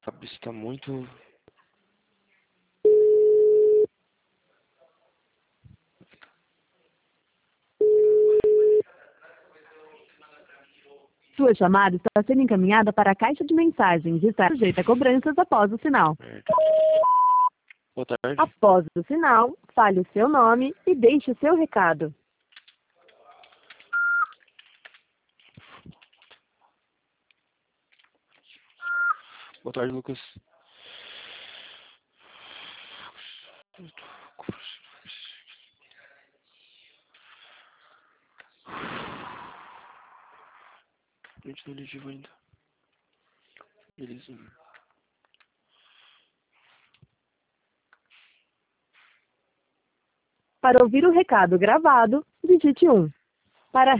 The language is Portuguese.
A cabeça tá muito... Sua chamada está sendo encaminhada para a caixa de mensagens e está sujeita a cobranças após o sinal. Merda. Boa tarde. Após o sinal, fale o seu nome e deixe o seu recado. Boa tarde, Lucas. Gente, não legível ainda. Beleza. Para ouvir o recado gravado, digite 1. Para